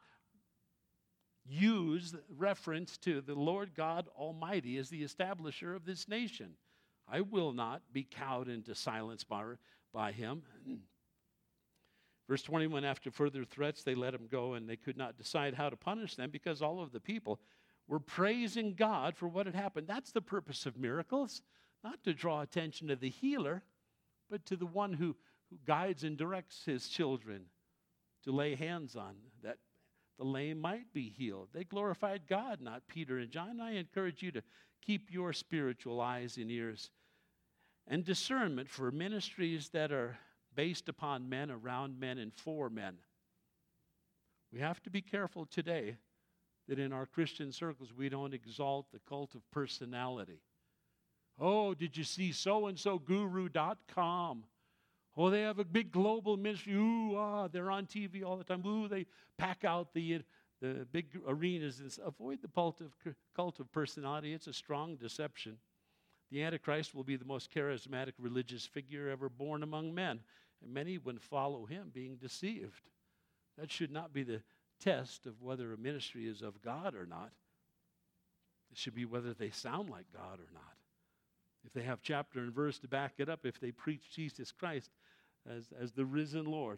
use reference to the Lord God Almighty as the establisher of this nation. I will not be cowed into silence by, by him. Verse twenty-one, after further threats, they let him go, and they could not decide how to punish them because all of the people were praising God for what had happened. That's the purpose of miracles, not to draw attention to the healer, but to the one who, who guides and directs his children to lay hands on that the lame might be healed. They glorified God, not Peter and John. I encourage you to keep your spiritual eyes and ears and discernment for ministries that are based upon men, around men, and for men. We have to be careful today that in our Christian circles we don't exalt the cult of personality. Oh, did you see so-and-so guru dot com? Oh, they have a big global ministry. Ooh, ah, they're on T V all the time. Ooh, they pack out the, the big arenas. Avoid the cult of, cult of personality. It's a strong deception. The Antichrist will be the most charismatic religious figure ever born among men, and many would follow him, being deceived. That should not be the test of whether a ministry is of God or not. It should be whether they sound like God or not. If they have chapter and verse to back it up, if they preach Jesus Christ as, as the risen Lord.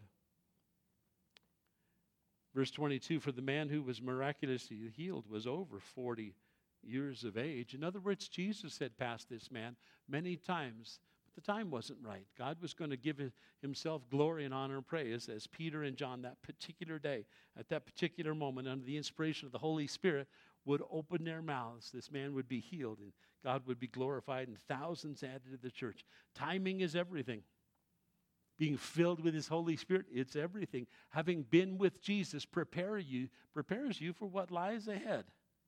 Verse twenty-two, for the man who was miraculously healed was over forty years of age. In other words, Jesus had passed this man many times, but the time wasn't right. God was going to give himself glory and honor and praise as Peter and John that particular day, at that particular moment, under the inspiration of the Holy Spirit, would open their mouths. This man would be healed, and God would be glorified, and thousands added to the church. Timing is everything. Being filled with his Holy Spirit, it's everything. Having been with Jesus prepare you, prepares you for what lies ahead.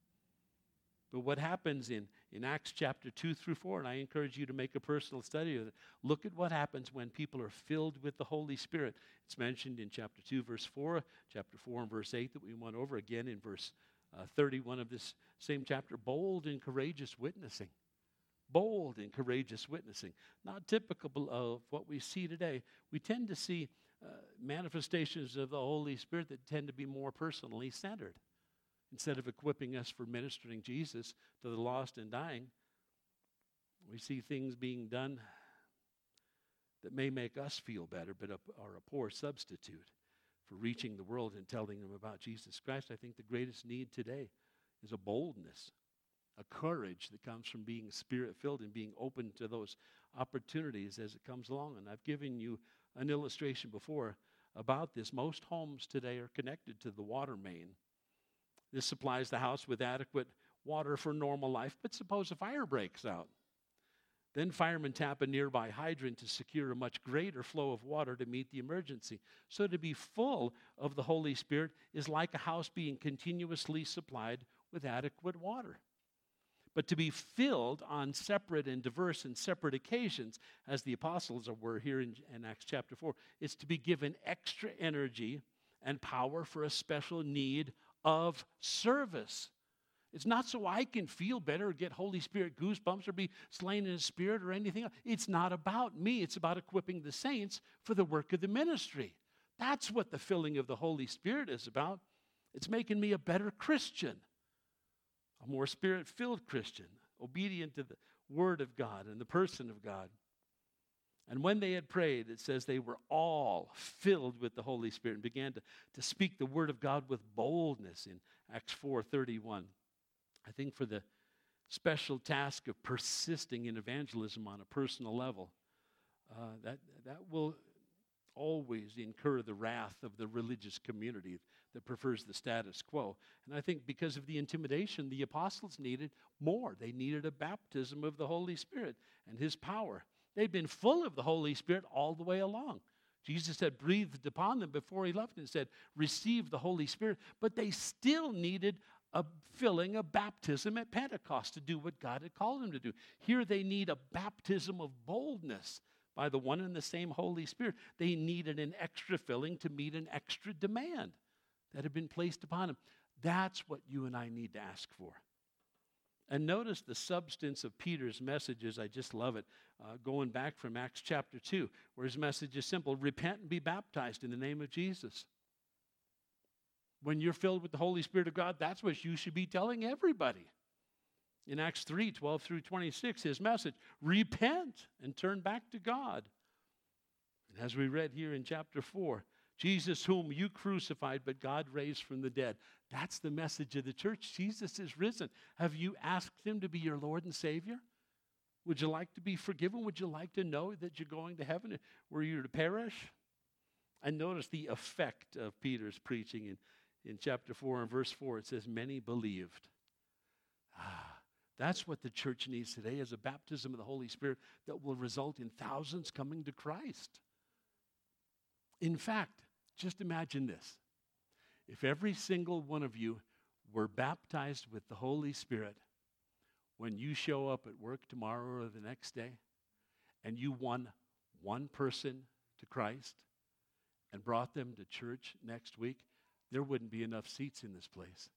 But what happens in, in Acts chapter two through four, and I encourage you to make a personal study of it, look at what happens when people are filled with the Holy Spirit. It's mentioned in chapter two, verse four, chapter four and verse eight that we went over again in verse uh, thirty-one of this same chapter. Bold and courageous witnessing. Bold and courageous witnessing. Not typical of what we see today. We tend to see uh, manifestations of the Holy Spirit that tend to be more personally centered. Instead of equipping us for ministering Jesus to the lost and dying, we see things being done that may make us feel better, but are a poor substitute for reaching the world and telling them about Jesus Christ. I think the greatest need today is a boldness, a courage that comes from being Spirit-filled and being open to those opportunities as it comes along. And I've given you an illustration before about this. Most homes today are connected to the water main. This supplies the house with adequate water for normal life, but suppose a fire breaks out. Then firemen tap a nearby hydrant to secure a much greater flow of water to meet the emergency. So to be full of the Holy Spirit is like a house being continuously supplied with adequate water. But to be filled on separate and diverse and separate occasions, as the apostles were here in, in Acts chapter four, is to be given extra energy and power for a special need of service. It's not so I can feel better or get Holy Spirit goosebumps or be slain in the Spirit or anything else. It's not about me. It's about equipping the saints for the work of the ministry. That's what the filling of the Holy Spirit is about. It's making me a better Christian, a more Spirit-filled Christian, obedient to the Word of God and the person of God. And when they had prayed, it says they were all filled with the Holy Spirit and began to, to speak the word of God with boldness in Acts four thirty-one. I think for the special task of persisting in evangelism on a personal level, uh, that, that will always incur the wrath of the religious community. that prefers the status quo. And I think because of the intimidation, the apostles needed more. They needed a baptism of the Holy Spirit and his power. They'd been full of the Holy Spirit all the way along. Jesus had breathed upon them before he left and said, receive the Holy Spirit. But they still needed a filling, a baptism at Pentecost to do what God had called them to do. Here they need a baptism of boldness by the one and the same Holy Spirit. They needed an extra filling to meet an extra demand that had been placed upon them. That's what you and I need to ask for. And notice the substance of Peter's messages. I just love it. Uh, going back from Acts chapter two, where his message is simple: repent and be baptized in the name of Jesus. When you're filled with the Holy Spirit of God, that's what you should be telling everybody. In Acts three, twelve through twenty-six, his message: repent and turn back to God. And as we read here in chapter four, Jesus whom you crucified, but God raised from the dead. That's the message of the church. Jesus is risen. Have you asked him to be your Lord and Savior? Would you like to be forgiven? Would you like to know that you're going to heaven? Were you to perish? And notice the effect of Peter's preaching in, in chapter four and verse four. It says, many believed. Ah, that's what the church needs today, is a baptism of the Holy Spirit that will result in thousands coming to Christ. In fact, just imagine this. If every single one of you were baptized with the Holy Spirit when you show up at work tomorrow or the next day, and you won one person to Christ and brought them to church next week, there wouldn't be enough seats in this place.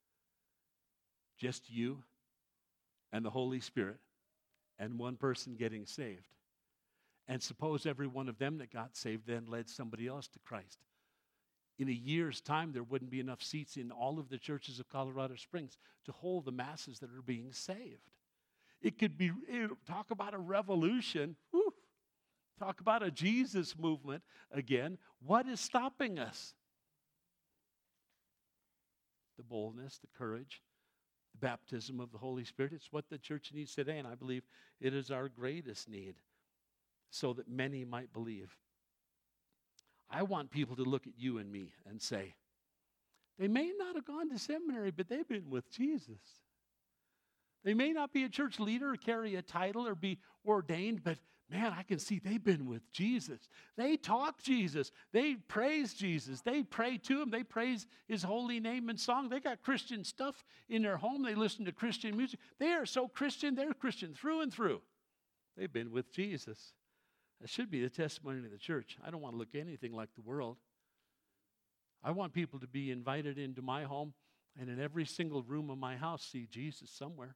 Just you and the Holy Spirit and one person getting saved. And suppose every one of them that got saved then led somebody else to Christ. In a year's time, there wouldn't be enough seats in all of the churches of Colorado Springs to hold the masses that are being saved. It could be, it, talk about a revolution. Whew, talk about a Jesus movement again. What is stopping us? The boldness, the courage, the baptism of the Holy Spirit. It's what the church needs today, and I believe it is our greatest need, so that many might believe. I want people to look at you and me and say, they may not have gone to seminary, but they've been with Jesus. They may not be a church leader or carry a title or be ordained, but man, I can see they've been with Jesus. They talk Jesus. They praise Jesus. They pray to him. They praise his holy name in song. They got Christian stuff in their home. They listen to Christian music. They are so Christian. They're Christian through and through. They've been with Jesus. That should be the testimony of the church. I don't want to look anything like the world. I want people to be invited into my home and in every single room of my house see Jesus somewhere.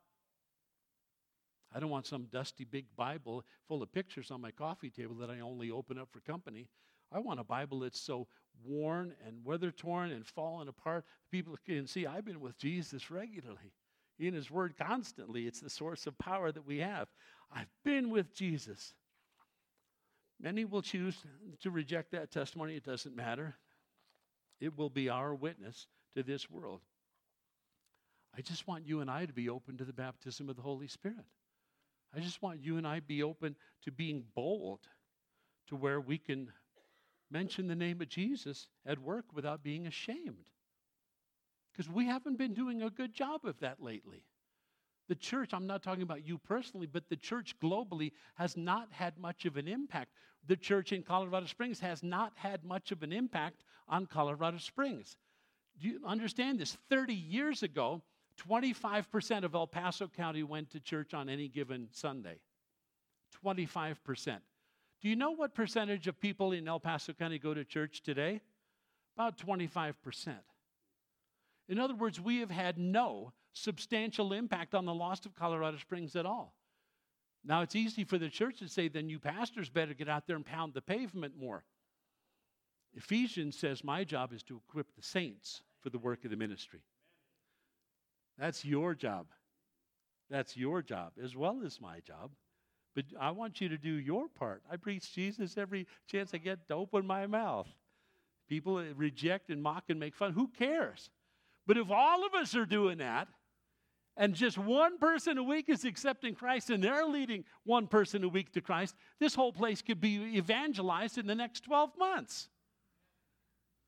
I don't want some dusty big Bible full of pictures on my coffee table that I only open up for company. I want a Bible that's so worn and weather-torn and fallen apart, people can see I've been with Jesus regularly. In his word constantly. It's the source of power that we have. I've been with Jesus. Many will choose to reject that testimony. It doesn't matter. It will be our witness to this world. I just want you and I to be open to the baptism of the Holy Spirit. I just want you and I to be open to being bold, to where we can mention the name of Jesus at work without being ashamed. Because we haven't been doing a good job of that lately. The church, I'm not talking about you personally, but the church globally has not had much of an impact. The church in Colorado Springs has not had much of an impact on Colorado Springs. Do you understand this? thirty years ago, twenty-five percent of El Paso County went to church on any given Sunday. twenty-five percent. Do you know what percentage of people in El Paso County go to church today? About twenty-five percent. In other words, we have had no substantial impact on the loss of Colorado Springs at all. Now, it's easy for the church to say, then you pastors better get out there and pound the pavement more. Ephesians says, my job is to equip the saints for the work of the ministry. That's your job. That's your job, as well as my job. But I want you to do your part. I preach Jesus every chance I get to open my mouth. People reject and mock and make fun. Who cares? But if all of us are doing that, and just one person a week is accepting Christ, and they're leading one person a week to Christ, this whole place could be evangelized in the next twelve months.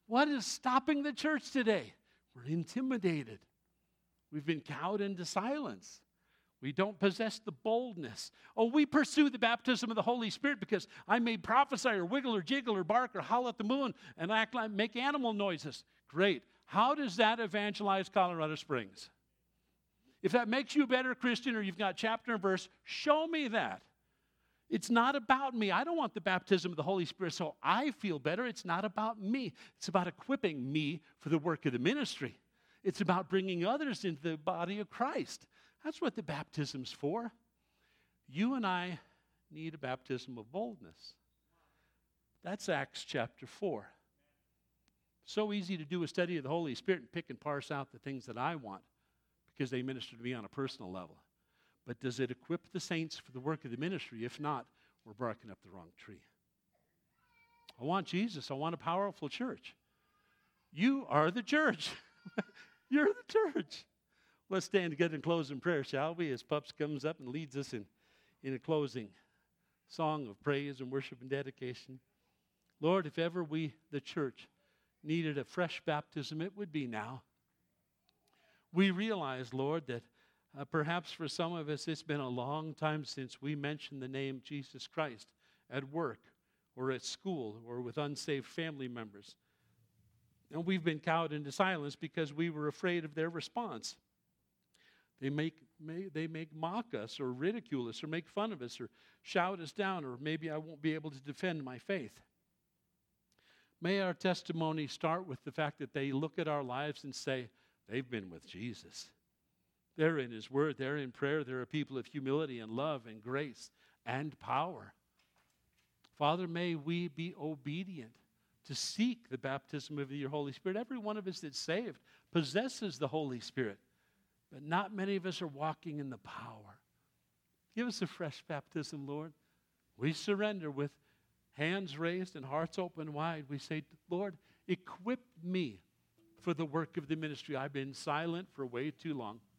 What is stopping the church today? We're intimidated. We've been cowed into silence. We don't possess the boldness. Oh, we pursue the baptism of the Holy Spirit because I may prophesy or wiggle or jiggle or bark or howl at the moon and act like make animal noises. Great. How does that evangelize Colorado Springs? If that makes you a better Christian or you've got chapter and verse, show me that. It's not about me. I don't want the baptism of the Holy Spirit so I feel better. It's not about me. It's about equipping me for the work of the ministry. It's about bringing others into the body of Christ. That's what the baptism's for. You and I need a baptism of boldness. That's Acts chapter four. So easy to do a study of the Holy Spirit and pick and parse out the things that I want because they minister to me on a personal level. But does it equip the saints for the work of the ministry? If not, we're barking up the wrong tree. I want Jesus. I want a powerful church. You are the church. You're the church. Let's stand together and close in prayer, shall we? As Pups comes up and leads us in, in a closing song of praise and worship and dedication. Lord, if ever we, the church, needed a fresh baptism, it would be now. We realize, Lord, that uh, perhaps for some of us it's been a long time since we mentioned the name Jesus Christ at work or at school or with unsaved family members. And we've been cowed into silence because we were afraid of their response. They make, may, they make mock us or ridicule us or make fun of us or shout us down, or maybe I won't be able to defend my faith. May our testimony start with the fact that they look at our lives and say, they've been with Jesus. They're in His Word. They're in prayer. They're a people of humility and love and grace and power. Father, may we be obedient to seek the baptism of your Holy Spirit. Every one of us that's saved possesses the Holy Spirit, but not many of us are walking in the power. Give us a fresh baptism, Lord. We surrender with hands raised and hearts open wide. We say, Lord, equip me for the work of the ministry. I've been silent for way too long.